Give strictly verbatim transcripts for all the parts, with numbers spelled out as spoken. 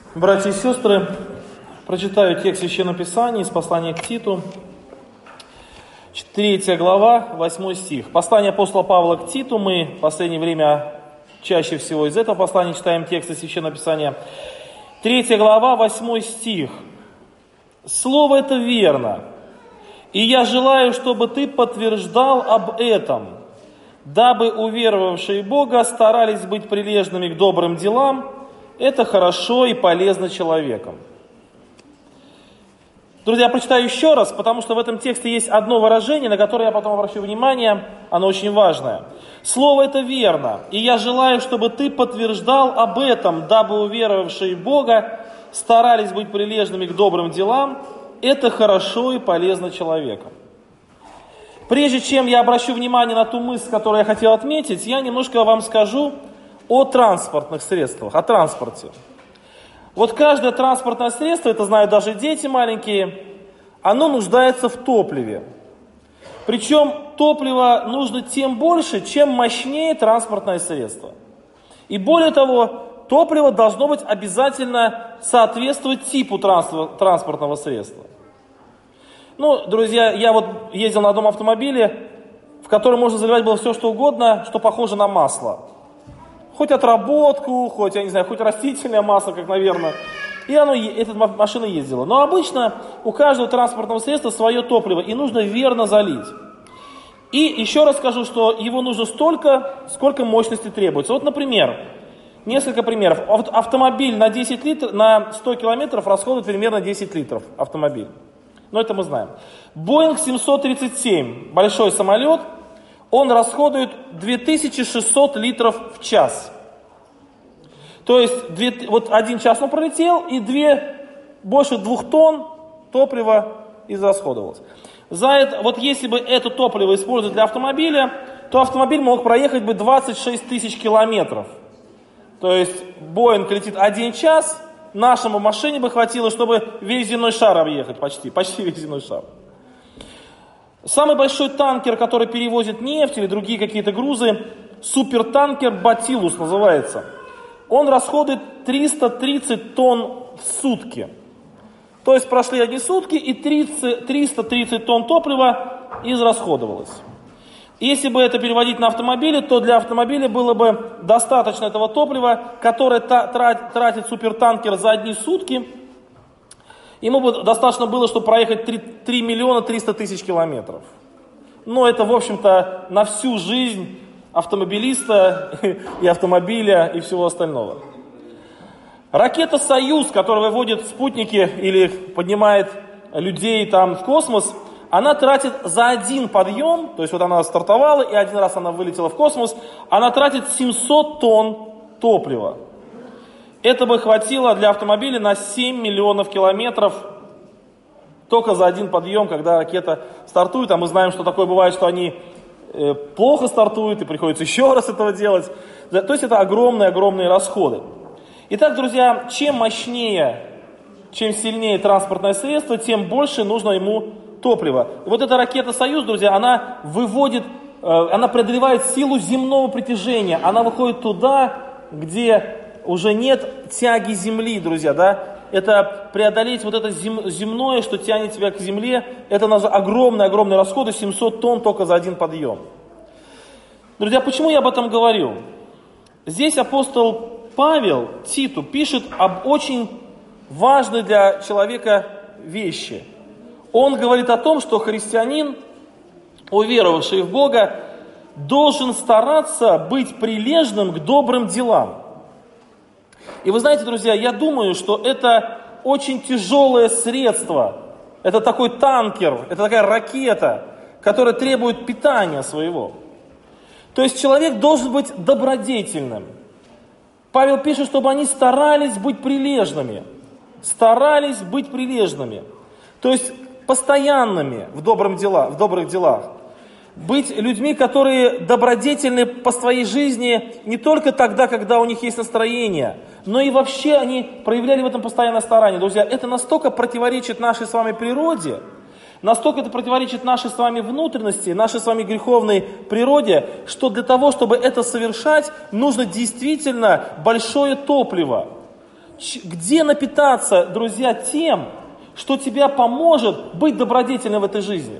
Братья и сестры, прочитаю текст Священного Писания из послания к Титу, третья глава, восьмой стих. Послание апостола Павла к Титу, мы в последнее время чаще всего из этого послания читаем тексты Священного Писания. третья глава, восьмой стих. «Слово это верно, и я желаю, чтобы ты подтверждал об этом, дабы уверовавшие Бога старались быть прилежными к добрым делам. Это хорошо и полезно человеком». Друзья, я прочитаю еще раз, потому что в этом тексте есть одно выражение, на которое я потом обращу внимание, оно очень важное. «Слово это верно, и я желаю, чтобы ты подтверждал об этом, дабы уверовавшие в Бога старались быть прилежными к добрым делам. Это хорошо и полезно человеком». Прежде чем я обращу внимание на ту мысль, которую я хотел отметить, я немножко вам скажу о транспортных средствах, о транспорте. Вот каждое транспортное средство, это знают даже дети маленькие, оно нуждается в топливе. Причем топливо нужно тем больше, чем мощнее транспортное средство. И более того, топливо должно быть обязательно соответствовать типу транспортного средства. Ну, друзья, я вот ездил на одном автомобиле, в котором можно заливать было все, что угодно, что похоже на масло. Хоть отработку, хоть, я не знаю, хоть растительное масло, как, наверное. И оно, эта машина ездила. Но обычно у каждого транспортного средства свое топливо, и нужно верно залить. И еще раз скажу, что его нужно столько, сколько мощности требуется. Вот, например, несколько примеров. Автомобиль на десять литров, на сто километров расходует примерно десять литров автомобиль. Но это мы знаем. Боинг семьсот тридцать семь, большой самолет, он расходует две тысячи шестьсот литров в час. То есть две, вот один час он пролетел, и две, больше двух тонн топлива израсходовалось. За это, вот если бы это топливо использовать для автомобиля, то автомобиль мог проехать бы двадцать шесть тысяч километров. То есть Боинг летит один час, нашему машине бы хватило, чтобы весь земной шар объехать, почти, почти весь земной шар. Самый большой танкер, который перевозит нефть или другие какие-то грузы, супертанкер Батилус называется. Он расходует триста тридцать тонн в сутки. То есть прошли одни сутки, и триста тридцать тонн топлива израсходовалось. Если бы это переводить на автомобили, то для автомобиля было бы достаточно этого топлива, которое тратит супертанкер за одни сутки. Ему бы достаточно было, чтобы проехать три миллиона триста тысяч километров. Но это, в общем-то, на всю жизнь автомобилиста и автомобиля и всего остального. Ракета «Союз», которая выводит спутники или поднимает людей там в космос, она тратит за один подъем, то есть вот она стартовала и один раз она вылетела в космос, она тратит семьсот тонн топлива. Это бы хватило для автомобиля на семь миллионов километров только за один подъем, когда ракета стартует. А мы знаем, что такое бывает, что они э, плохо стартуют и приходится еще раз этого делать. То есть это огромные-огромные расходы. Итак, друзья, чем мощнее, чем сильнее транспортное средство, тем больше нужно ему топлива. И вот эта ракета «Союз», друзья, она выводит, э, она преодолевает силу земного притяжения. Она выходит туда, где уже нет тяги земли, друзья, да, это преодолеть вот это зем, земное, что тянет тебя к земле, это огромные-огромные расходы, семьсот тонн только за один подъем. Друзья, почему я об этом говорю? Здесь апостол Павел Титу пишет об очень важной для человека вещи. Он говорит о том, что христианин, уверовавший в Бога, должен стараться быть прилежным к добрым делам. И вы знаете, друзья, я думаю, что это очень тяжелое средство. Это такой танкер, это такая ракета, которая требует питания своего. То есть человек должен быть добродетельным. Павел пишет, чтобы они старались быть прилежными. Старались быть прилежными. То есть постоянными в, добром дела, в добрых делах. Быть людьми, которые добродетельны по своей жизни не только тогда, когда у них есть настроение, но и вообще они проявляли в этом постоянное старание. Друзья, это настолько противоречит нашей с вами природе, настолько это противоречит нашей с вами внутренности, нашей с вами греховной природе, что для того, чтобы это совершать, нужно действительно большое топливо. Где напитаться, друзья, тем, что тебя поможет быть добродетельным в этой жизни?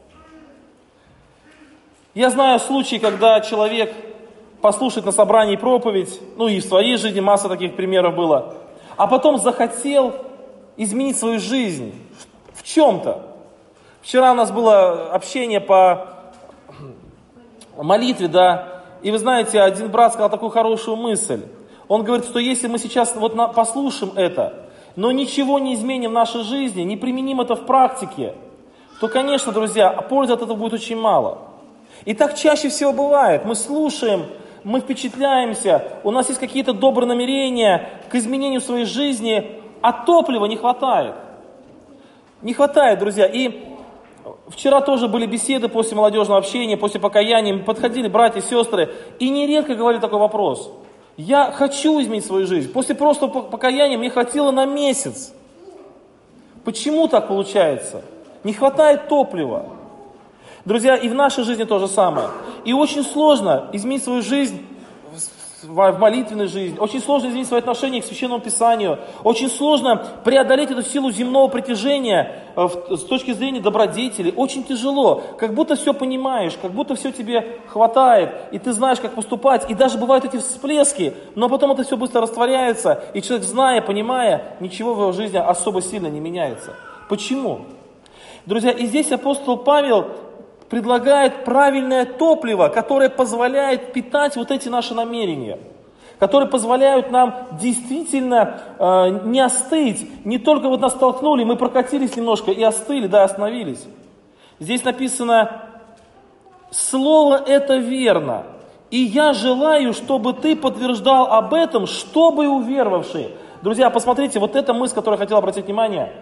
Я знаю случаи, когда человек послушает на собрании проповедь, ну и в своей жизни масса таких примеров было, а потом захотел изменить свою жизнь в чем-то. Вчера у нас было общение по молитве, да, и вы знаете, один брат сказал такую хорошую мысль. Он говорит, что если мы сейчас вот на, послушаем это, но ничего не изменим в нашей жизни, не применим это в практике, то, конечно, друзья, пользы от этого будет очень мало. И так чаще всего бывает. Мы слушаем, мы впечатляемся, у нас есть какие-то добрые намерения к изменению своей жизни, а топлива не хватает. Не хватает, друзья. И вчера тоже были беседы после молодежного общения, после покаяния. Мы подходили братья и сестры, и нередко говорили такой вопрос. Я хочу изменить свою жизнь. После просто покаяния мне хватило на месяц. Почему так получается? Не хватает топлива. Друзья, и в нашей жизни то же самое. И очень сложно изменить свою жизнь в молитвенной жизни. Очень сложно изменить свои отношения к Священному Писанию. Очень сложно преодолеть эту силу земного притяжения с точки зрения добродетели. Очень тяжело. Как будто все понимаешь, как будто все тебе хватает, и ты знаешь, как поступать. И даже бывают эти всплески, но потом это все быстро растворяется, и человек, зная, понимая, ничего в его жизни особо сильно не меняется. Почему? Друзья, и здесь апостол Павел предлагает правильное топливо, которое позволяет питать вот эти наши намерения, которые позволяют нам действительно э, не остыть, не только вот нас толкнули, мы прокатились немножко и остыли, да, остановились. Здесь написано, слово это верно, и я желаю, чтобы ты подтверждал об этом, чтобы уверовавшие. Друзья, посмотрите, вот эта мысль, которую я хотел обратить внимание,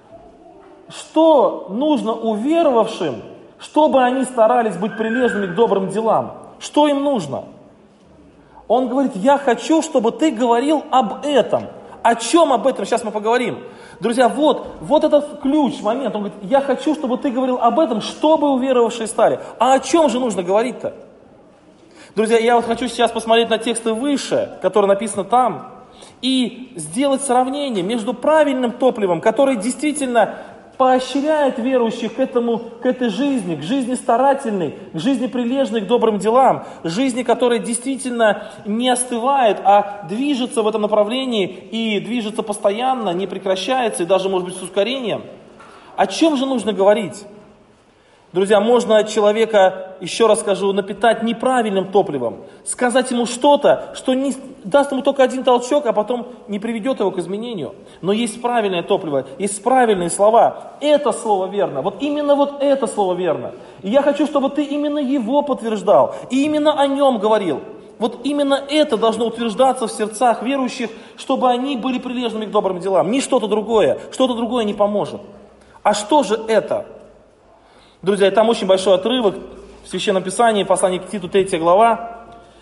что нужно уверовавшим, чтобы они старались быть прилежными к добрым делам. Что им нужно? Он говорит, я хочу, чтобы ты говорил об этом. О чем об этом? Сейчас мы поговорим. Друзья, вот, вот этот ключ, момент. Он говорит, я хочу, чтобы ты говорил об этом, чтобы уверовавшие стали. А о чем же нужно говорить-то? Друзья, я вот хочу сейчас посмотреть на тексты выше, которые написаны там, и сделать сравнение между правильным топливом, которое действительно поощряет верующих к этому, к этой жизни, к жизни старательной, к жизни прилежной, к добрым делам, жизни, которая действительно не остывает, а движется в этом направлении и движется постоянно, не прекращается и даже, может быть, с ускорением. О чем же нужно говорить? Друзья, можно человека, еще раз скажу, напитать неправильным топливом, сказать ему что-то, что не даст ему только один толчок, а потом не приведет его к изменению. Но есть правильное топливо, есть правильные слова. Это слово верно, вот именно вот это слово верно. И я хочу, чтобы ты именно его подтверждал, и именно о нем говорил. Вот именно это должно утверждаться в сердцах верующих, чтобы они были прилежными к добрым делам. Не что-то другое, что-то другое не поможет. А что же это? Друзья, там очень большой отрывок в Священном Писании, послание к Титу, третья глава.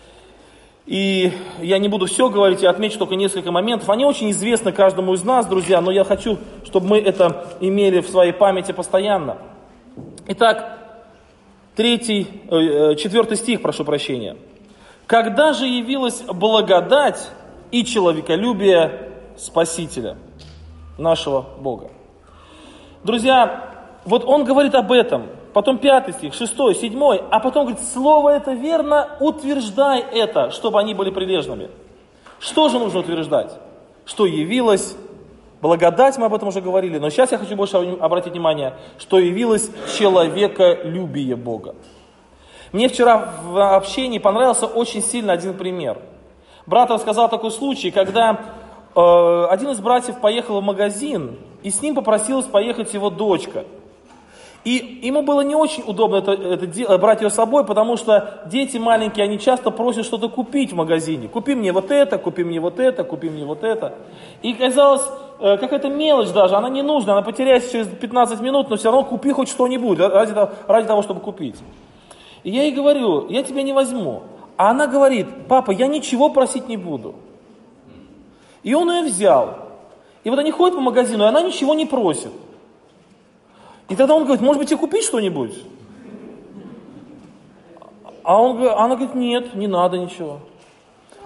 И я не буду все говорить, я отмечу только несколько моментов. Они очень известны каждому из нас, друзья, но я хочу, чтобы мы это имели в своей памяти постоянно. Итак, третий, четвертый стих, прошу прощения. «Когда же явилась благодать и человеколюбие Спасителя, нашего Бога». Друзья, вот он говорит об этом, потом пятый стих, шестой, седьмой, а потом говорит, слово это верно, утверждай это, чтобы они были прилежными. Что же нужно утверждать? Что явилась благодать, мы об этом уже говорили, но сейчас я хочу больше обратить внимание, что явилось человеколюбие Бога. Мне вчера в общении понравился очень сильно один пример. Брат рассказал такой случай, когда э, один из братьев поехал в магазин, и с ним попросилась поехать его дочка. И ему было не очень удобно это, это, брать ее с собой, потому что дети маленькие, они часто просят что-то купить в магазине. Купи мне вот это, купи мне вот это, купи мне вот это. И казалось, э, какая-то мелочь даже, она не нужна, она потеряется через пятнадцать минут, но все равно купи хоть что-нибудь ради, ради того, чтобы купить. И я ей говорю, я тебя не возьму. А она говорит, папа, я ничего просить не буду. И он ее взял. И вот они ходят по магазину, и она ничего не просит. И тогда он говорит, может быть, тебе купить что-нибудь? А он, она говорит, нет, не надо ничего.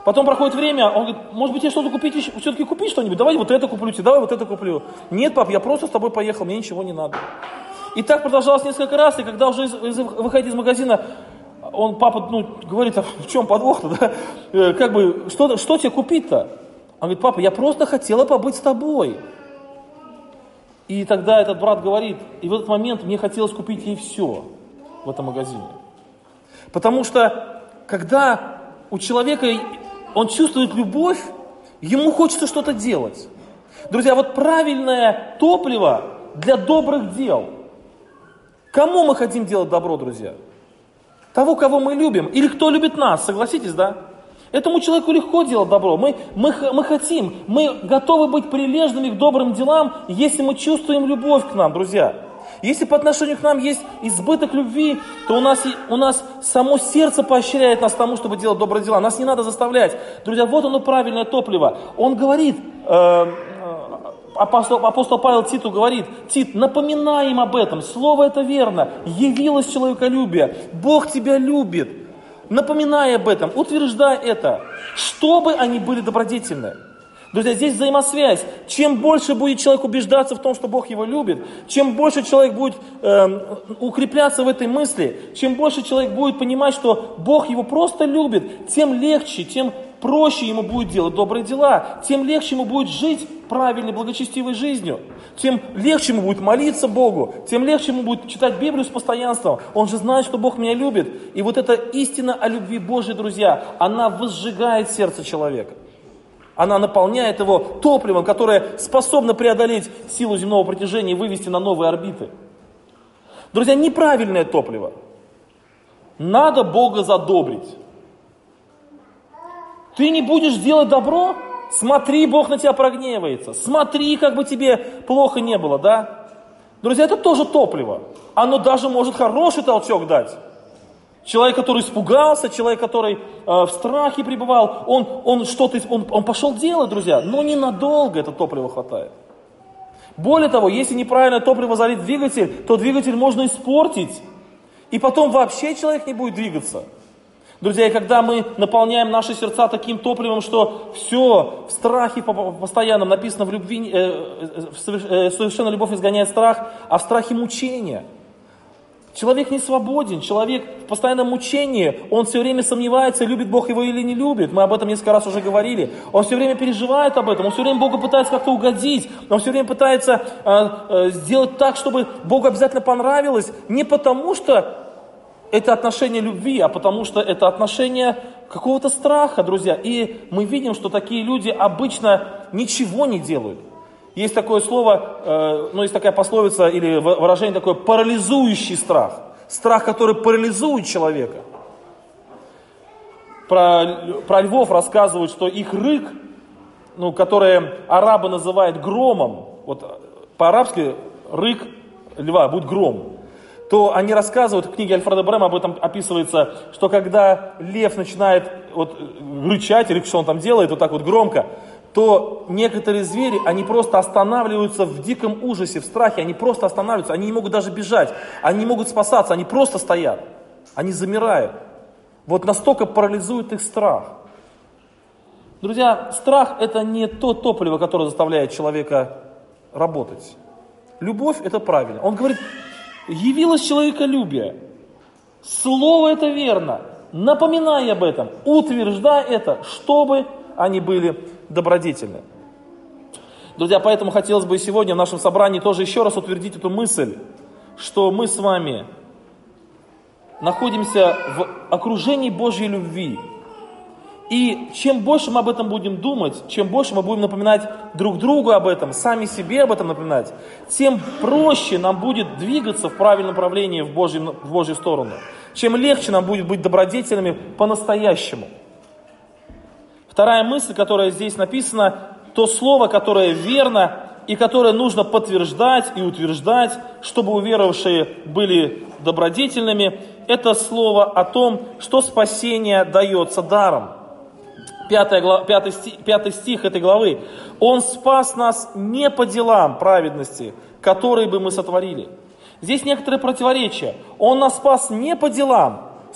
Потом проходит время, он говорит, может быть, я что-то купить, все-таки купить что-нибудь? Давай вот это куплю тебе, давай вот это куплю. Нет, пап, я просто с тобой поехал, мне ничего не надо. И так продолжалось несколько раз, и когда уже из, из, выходит из магазина, он, папа, ну, говорит, а в чем подвох-то, да? Э, как бы, что, что тебе купить-то? Он говорит, папа, я просто хотела побыть с тобой. И тогда этот брат говорит, и в этот момент мне хотелось купить ей все в этом магазине. Потому что, когда у человека, он чувствует любовь, ему хочется что-то делать. Друзья, вот правильное топливо для добрых дел. Кому мы хотим делать добро, друзья? Того, кого мы любим. Или кто любит нас, согласитесь, да? Этому человеку легко делать добро. Мы, мы, мы хотим, мы готовы быть прилежными к добрым делам, если мы чувствуем любовь к нам, друзья. Если по отношению к нам есть избыток любви, то у нас, у нас само сердце поощряет нас тому, чтобы делать добрые дела. Нас не надо заставлять. Друзья, вот оно правильное топливо. Он говорит, э, апостол, апостол Павел Титу говорит, Тит, напоминай им об этом, слово это верно, явилось человеколюбие, Бог тебя любит. Напоминай об этом, утверждай это, чтобы они были добродетельны. Друзья, здесь взаимосвязь. Чем больше будет человек убеждаться в том, что Бог его любит, чем больше человек будет э, укрепляться в этой мысли, чем больше человек будет понимать, что Бог его просто любит, тем легче, тем проще ему будет делать добрые дела, тем легче ему будет жить правильной, благочестивой жизнью, тем легче ему будет молиться Богу, тем легче ему будет читать Библию с постоянством. Он же знает, что Бог меня любит. И вот эта истина о любви Божьей, друзья, она возжигает сердце человека. Она наполняет его топливом, которое способно преодолеть силу земного притяжения и вывести на новые орбиты. Друзья, неправильное топливо. Надо Бога задобрить. Ты не будешь делать добро? Смотри, Бог на тебя прогневается. Смотри, как бы тебе плохо не было, да? Друзья, это тоже топливо. Оно даже может хороший толчок дать. Человек, который испугался, человек, который э, в страхе пребывал, он, он что-то, он, он пошел делать, друзья, но ненадолго это топливо хватает. Более того, если неправильно топливо залить в двигатель, то двигатель можно испортить, и потом вообще человек не будет двигаться. Друзья, и когда мы наполняем наши сердца таким топливом, что все в страхе постоянном, написано в любви, э, э, совершенно любовь изгоняет страх, а в страхе мучение. Человек не свободен, человек в постоянном мучении, он все время сомневается, любит Бог его или не любит. Мы об этом несколько раз уже говорили. Он все время переживает об этом, он все время Богу пытается как-то угодить, он все время пытается э, э, сделать так, чтобы Богу обязательно понравилось, не потому что это отношение любви, а потому что это отношение какого-то страха, друзья. И мы видим, что такие люди обычно ничего не делают. Есть такое слово, э, ну есть такая пословица или выражение такое, парализующий страх. Страх, который парализует человека. Про, про львов рассказывают, что их рык, ну, который арабы называют громом, вот по-арабски рык льва будет гром, то они рассказывают, в книге Альфреда Брэма об этом описывается, что когда лев начинает вот, рычать, или что он там делает, вот так вот громко, то некоторые звери, они просто останавливаются в диком ужасе, в страхе, они просто останавливаются, они не могут даже бежать, они не могут спасаться, они просто стоят, они замирают. Вот настолько парализует их страх. Друзья, страх это не то топливо, которое заставляет человека работать. Любовь это правильно. Он говорит, явилось человеколюбие. Слово это верно. Напоминай об этом, утверждай это, чтобы они были добродетельны. Друзья, поэтому хотелось бы сегодня в нашем собрании тоже еще раз утвердить эту мысль, что мы с вами находимся в окружении Божьей любви. И чем больше мы об этом будем думать, чем больше мы будем напоминать друг другу об этом, сами себе об этом напоминать, тем проще нам будет двигаться в правильном направлении в Божью, в Божью сторону. Чем легче нам будет быть добродетельными по-настоящему. Вторая мысль, которая здесь написана, то слово, которое верно и которое нужно подтверждать и утверждать, чтобы уверовавшие были добродетельными, это слово о том, что спасение дается даром. Пятый, пятый, стих, пятый стих этой главы. Он спас нас не по делам праведности, которые бы мы сотворили. Здесь некоторые противоречия. Он нас спас не по делам.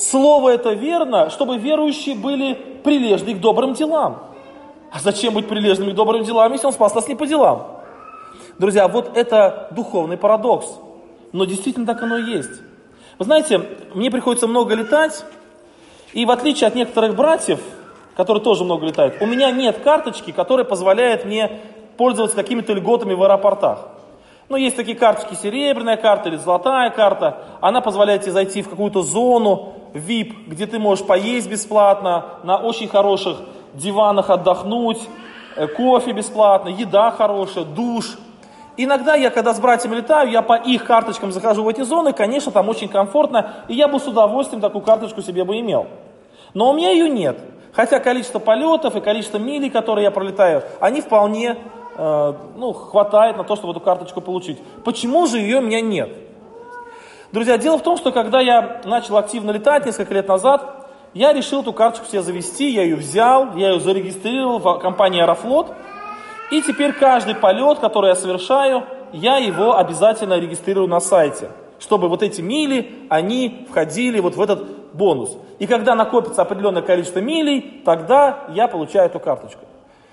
Слово это верно, чтобы верующие были прилежны к добрым делам. А зачем быть прилежными к добрым делам, если он спас нас не по делам? Друзья, вот это духовный парадокс. Но действительно так оно и есть. Вы знаете, мне приходится много летать, и в отличие от некоторых братьев, которые тоже много летают, у меня нет карточки, которая позволяет мне пользоваться какими-то льготами в аэропортах. Ну, есть такие карточки, серебряная карта или золотая карта. Она позволяет тебе зайти в какую-то зону ви ай пи, где ты можешь поесть бесплатно, на очень хороших диванах отдохнуть, кофе бесплатно, еда хорошая, душ. Иногда я, когда с братьями летаю, я по их карточкам захожу в эти зоны, конечно, там очень комфортно, и я бы с удовольствием такую карточку себе бы имел. Но у меня ее нет. Хотя количество полетов и количество милей, которые я пролетаю, они вполне э, ну, хватает на то, чтобы эту карточку получить. Почему же ее у меня нет? Друзья, дело в том, что когда я начал активно летать несколько лет назад, я решил эту карточку себе завести, я ее взял, я ее зарегистрировал в компании Аэрофлот. И теперь каждый полет, который я совершаю, я его обязательно регистрирую на сайте, чтобы вот эти мили, они входили вот в этот бонус. И когда накопится определенное количество милей, тогда я получаю эту карточку.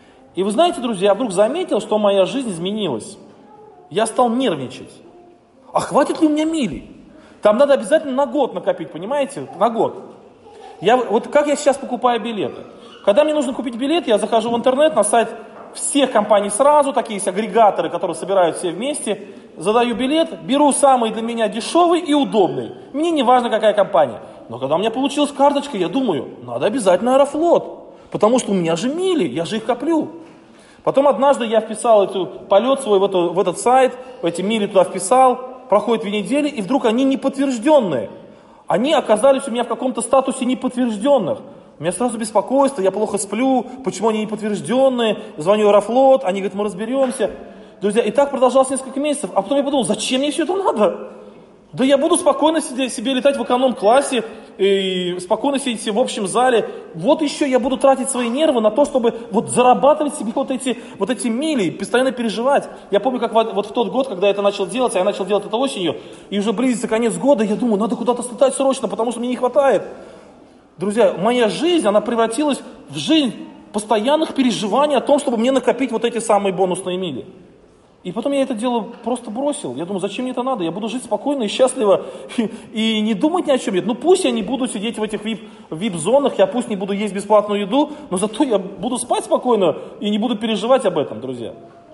И вы знаете, друзья, я вдруг заметил, что моя жизнь изменилась. Я стал нервничать. А хватит ли у меня милей? Там надо обязательно на год накопить, понимаете? На год. Я, вот как я сейчас покупаю билеты? Когда мне нужно купить билет, я захожу в интернет на сайт всех компаний сразу, такие есть агрегаторы, которые собирают все вместе, задаю билет, беру самый для меня дешевый и удобный. Мне не важно, какая компания. Но когда у меня получилась карточка, я думаю, надо обязательно Аэрофлот, потому что у меня же мили, я же их коплю. Потом однажды я вписал эту, полет свой в, эту, в этот сайт, в эти мили туда вписал, проходит две недели, и вдруг они неподтвержденные. Они оказались у меня в каком-то статусе неподтвержденных. У меня сразу беспокойство, я плохо сплю, почему они неподтвержденные, звоню в Аэрофлот, они говорят, мы разберемся. Друзья, и так продолжалось несколько месяцев, а потом я подумал, зачем мне все это надо? Да я буду спокойно себе, себе летать в эконом-классе, и спокойно сидеть в общем зале. Вот еще я буду тратить свои нервы на то, чтобы вот зарабатывать себе вот эти, вот эти мили, постоянно переживать. Я помню, как вот в тот год, когда я это начал делать, а я начал делать это осенью, и уже близится конец года, я думаю, надо куда-то слетать срочно, потому что мне не хватает. Друзья, моя жизнь, она превратилась в жизнь постоянных переживаний о том, чтобы мне накопить вот эти самые бонусные мили. И потом я это дело просто бросил. Я думаю, зачем мне это надо? Я буду жить спокойно и счастливо и, и не думать ни о чем. Ну пусть я не буду сидеть в этих ви ай пи-зонах, я пусть не буду есть бесплатную еду, но зато я буду спать спокойно и не буду переживать об этом, друзья.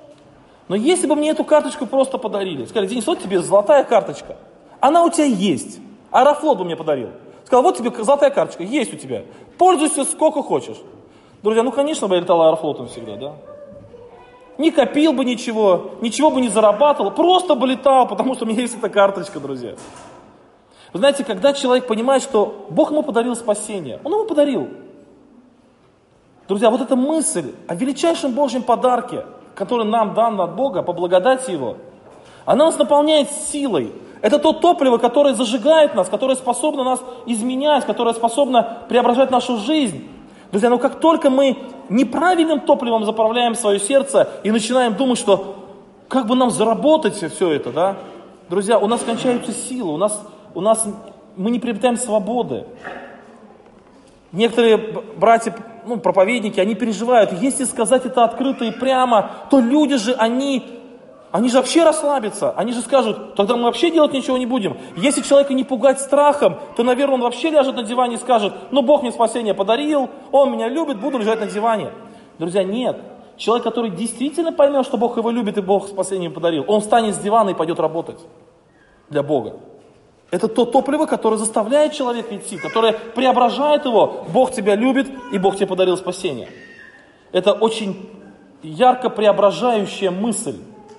Но если бы мне эту карточку просто подарили, сказали, Денис, вот тебе золотая карточка, она у тебя есть, Аэрофлот бы мне подарил. Сказал, вот тебе золотая карточка, есть у тебя, пользуйся сколько хочешь. Друзья, ну конечно бы я летал Аэрофлотом всегда, да? Не копил бы ничего, ничего бы не зарабатывал, просто бы летал, потому что у меня есть эта карточка, друзья. Вы знаете, когда человек понимает, что Бог ему подарил спасение, Он ему подарил. Друзья, вот эта мысль о величайшем Божьем подарке, который нам дан от Бога, по благодати Его, она нас наполняет силой. Это то топливо, которое зажигает нас, которое способно нас изменять, которое способно преображать нашу жизнь. Друзья, но как только мы неправильным топливом заправляем свое сердце и начинаем думать, что как бы нам заработать все это, да, друзья, у нас кончаются силы, у нас, у нас, мы не приобретаем свободы. Некоторые братья, ну, проповедники, они переживают, если сказать это открыто и прямо, то люди же, они, они же вообще расслабятся, они же скажут, тогда мы вообще делать ничего не будем. Если человека не пугать страхом, то, наверное, он вообще ляжет на диване и скажет, ну, Бог мне спасение подарил, Он меня любит, буду лежать на диване. Друзья, нет. Человек, который действительно поймет, что Бог его любит и Бог спасение подарил, он встанет с дивана и пойдет работать для Бога. Это то топливо, которое заставляет человека идти, которое преображает его. Бог тебя любит и Бог тебе подарил спасение. Это очень ярко преображающая мысль.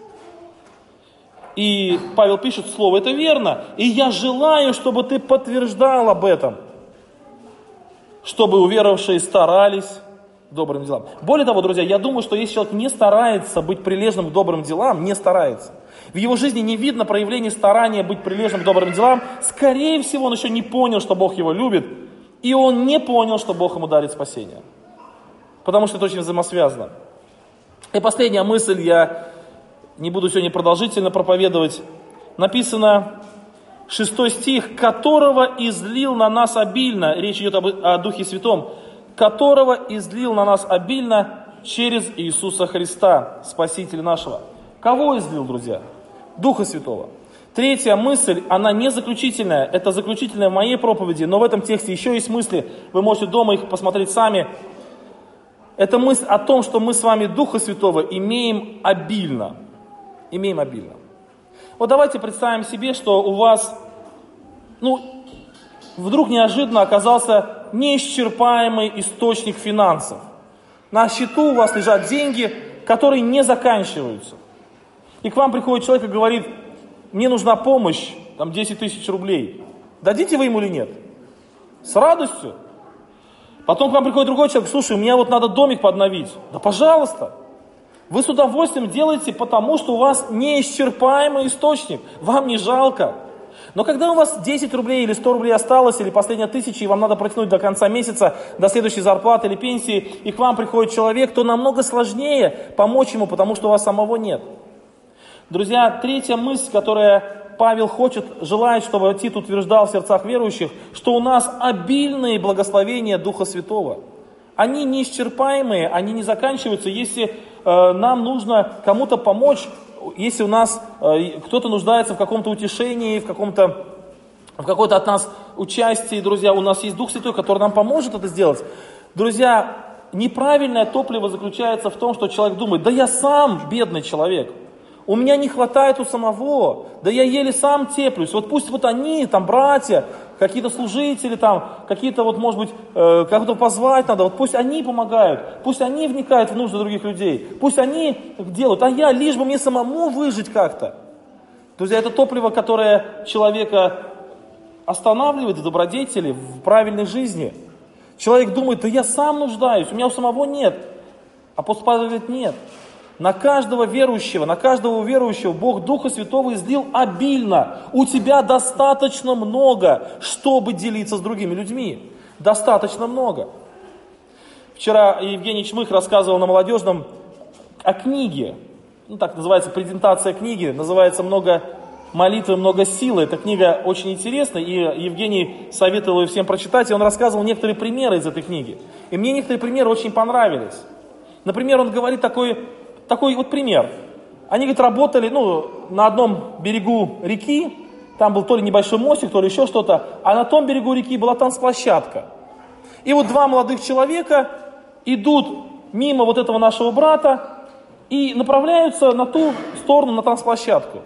И Павел пишет, слово это верно, и я желаю, чтобы ты подтверждал об этом, чтобы уверовавшие старались к добрым делам. Более того, друзья, я думаю, что если человек не старается быть прилежным к добрым делам, не старается, в его жизни не видно проявления старания быть прилежным к добрым делам, скорее всего, он еще не понял, что Бог его любит, и он не понял, что Бог ему дарит спасение. Потому что это очень взаимосвязано. И последняя мысль, я не буду сегодня продолжительно проповедовать. Написано Шестой стих, которого излил на нас обильно, речь идет об, о Духе Святом, которого излил на нас обильно через Иисуса Христа, Спасителя нашего. Кого излил, друзья? Духа Святого. Третья мысль, она не заключительная, это заключительная в моей проповеди, но в этом тексте еще есть мысли, вы можете дома их посмотреть сами. Это мысль о том, что мы с вами Духа Святого имеем обильно. Имеем обильно. Вот давайте представим себе, что у вас, ну, вдруг неожиданно оказался неисчерпаемый источник финансов. На счету у вас лежат деньги, которые не заканчиваются. И к вам приходит человек и говорит: мне нужна помощь, там десять тысяч рублей. Дадите вы ему или нет? С радостью. Потом к вам приходит другой человек: слушай, у меня вот надо домик подновить. Да пожалуйста. Вы с удовольствием делаете, потому что у вас неисчерпаемый источник. Вам не жалко. Но когда у вас десять рублей или сто рублей осталось, или последняя тысяча, и вам надо протянуть до конца месяца, до следующей зарплаты или пенсии, и к вам приходит человек, то намного сложнее помочь ему, потому что у вас самого нет. Друзья, третья мысль, которая Павел хочет, желает, чтобы Тит утверждал в сердцах верующих, что у нас обильные благословения Духа Святого. Они неисчерпаемые, они не заканчиваются. Если э, нам нужно кому-то помочь, если у нас э, кто-то нуждается в каком-то утешении, в каком-то, в какой-то от нас участии, друзья, у нас есть Дух Святой, который нам поможет это сделать. Друзья, неправильное топливо заключается в том, что человек думает: да я сам бедный человек. У меня не хватает у самого, да я еле сам теплюсь. Вот пусть вот они, там, братья, какие-то служители, там, какие-то вот, может быть, э, кого-то позвать надо, вот пусть они помогают, пусть они вникают в нужды других людей, пусть они делают, а я, лишь бы мне самому выжить как-то. Друзья, это топливо, которое человека останавливает в добродетели, в правильной жизни. Человек думает: да я сам нуждаюсь, у меня у самого нет. Апостол Павел говорит: нет. На каждого верующего, на каждого верующего Бог Духа Святого излил обильно. У тебя достаточно много, чтобы делиться с другими людьми. Достаточно много. Вчера Евгений Чмых рассказывал на молодежном о книге. Ну, так называется презентация книги. Называется «Много молитвы, много силы». Эта книга очень интересна, и Евгений советовал ее всем прочитать. И он рассказывал некоторые примеры из этой книги. И мне некоторые примеры очень понравились. Например, он говорит такой... Такой вот пример. Они, говорит, работали, ну, на одном берегу реки, там был то ли небольшой мостик, то ли еще что-то, а на том берегу реки была танцплощадка. И вот два молодых человека идут мимо вот этого нашего брата и направляются на ту сторону, на танцплощадку.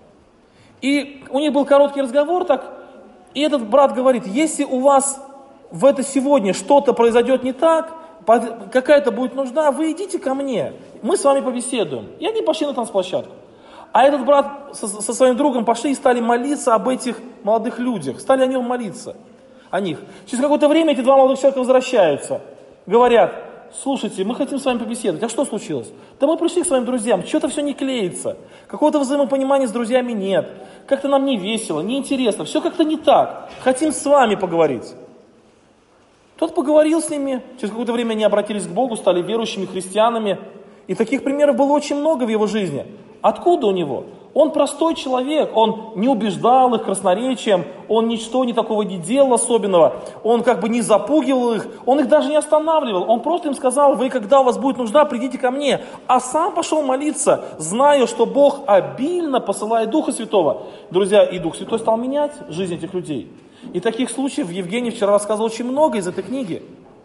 И у них был короткий разговор так, и этот брат говорит: если у вас в это сегодня что-то произойдет не так, какая-то будет нужда, вы идите ко мне, мы с вами побеседуем. И они пошли на танцплощадку. А этот брат со, со своим другом пошли и стали молиться об этих молодых людях, стали о нем молиться, о них. Через какое-то время эти два молодых человека возвращаются, говорят: слушайте, мы хотим с вами побеседовать. А что случилось? Да мы пришли к своим друзьям, что-то все не клеится, какого-то взаимопонимания с друзьями нет, как-то нам не весело, не интересно, все как-то не так, хотим с вами поговорить. Тот поговорил с ними, через какое-то время они обратились к Богу, стали верующими христианами. И таких примеров было очень много в его жизни. Откуда у него? Он простой человек, он не убеждал их красноречием, он ничто не такого не делал особенного, он как бы не запугивал их, он их даже не останавливал, он просто им сказал: вы, когда у вас будет нужда, придите ко мне. А сам пошел молиться, зная, что Бог обильно посылает Духа Святого. Друзья, и Дух Святой стал менять жизнь этих людей. И таких случаев Евгений вчера рассказывал очень много из этой книги.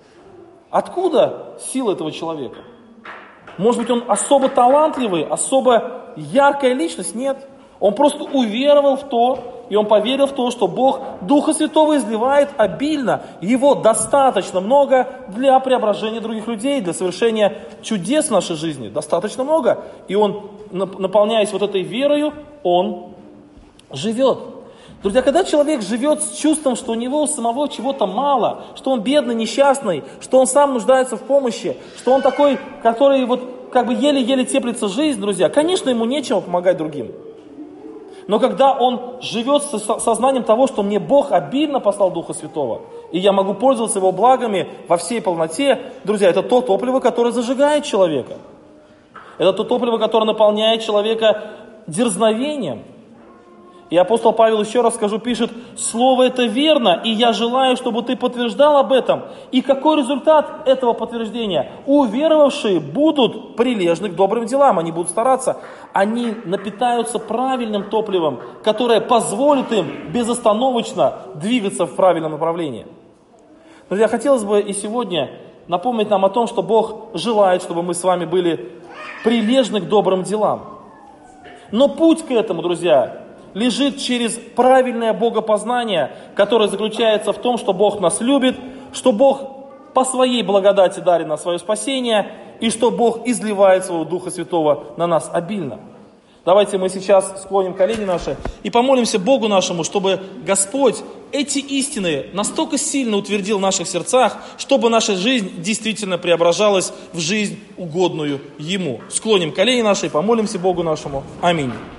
Откуда сила этого человека? Может быть, он особо талантливый, особо яркая личность? Нет. Он просто уверовал в то, и он поверил в то, что Бог Духа Святого изливает обильно. Его достаточно много для преображения других людей, для совершения чудес в нашей жизни. Достаточно много. И он, наполняясь вот этой верою, он живет. Друзья, когда человек живет с чувством, что у него у самого чего-то мало, что он бедный, несчастный, что он сам нуждается в помощи, что он такой, который вот как бы еле-еле теплится жизнь, друзья, конечно, ему нечего помогать другим. Но когда он живет с сознанием того, что мне Бог обильно послал Духа Святого, и я могу пользоваться Его благами во всей полноте, друзья, это то топливо, которое зажигает человека. Это то топливо, которое наполняет человека дерзновением. И апостол Павел, еще раз скажу, пишет: слово это верно, и я желаю, чтобы ты подтверждал об этом. И какой результат этого подтверждения? Уверовавшие будут прилежны к добрым делам, они будут стараться. Они напитаются правильным топливом, которое позволит им безостановочно двигаться в правильном направлении. Друзья, хотелось бы и сегодня напомнить нам о том, что Бог желает, чтобы мы с вами были прилежны к добрым делам. Но путь к этому, друзья, лежит через правильное богопознание, которое заключается в том, что Бог нас любит, что Бог по своей благодати дарит нам свое спасение, и что Бог изливает своего Духа Святого на нас обильно. Давайте мы сейчас склоним колени наши и помолимся Богу нашему, чтобы Господь эти истины настолько сильно утвердил в наших сердцах, чтобы наша жизнь действительно преображалась в жизнь, угодную Ему. Склоним колени наши и помолимся Богу нашему. Аминь.